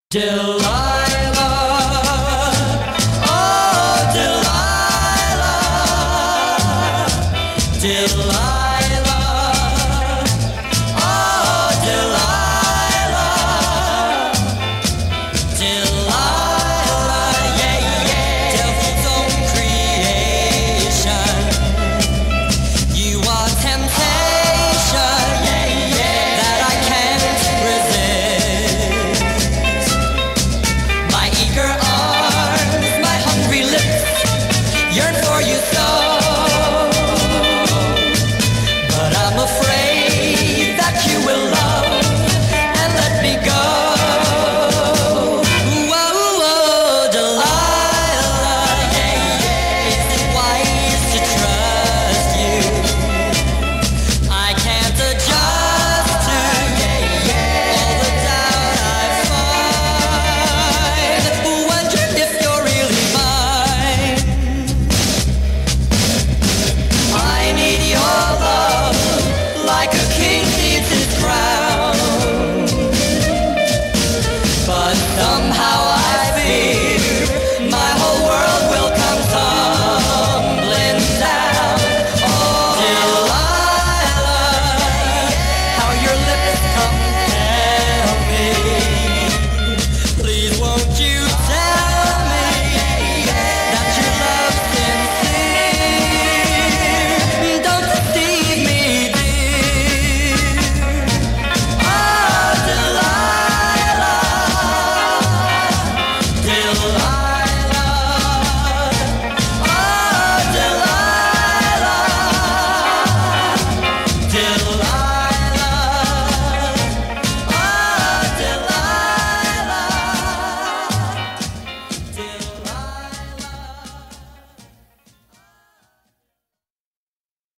Delilah, oh Delilah, Delilah, oh Delilah, Delilah, yeah, yeah, devil's own creation. You are temptation, yeah, yeah, that I can't resist. My eager arms, my hungry lips yearn for you so, but I'm afraid that you will love and let me go. Whoa, whoa, Delilah, yeah, yeah, is it wise to trust you? I can't adjust to, yeah, yeah, all the doubt I find. Wondering if you're really mine. I need your love like a king needs his crown, but somehow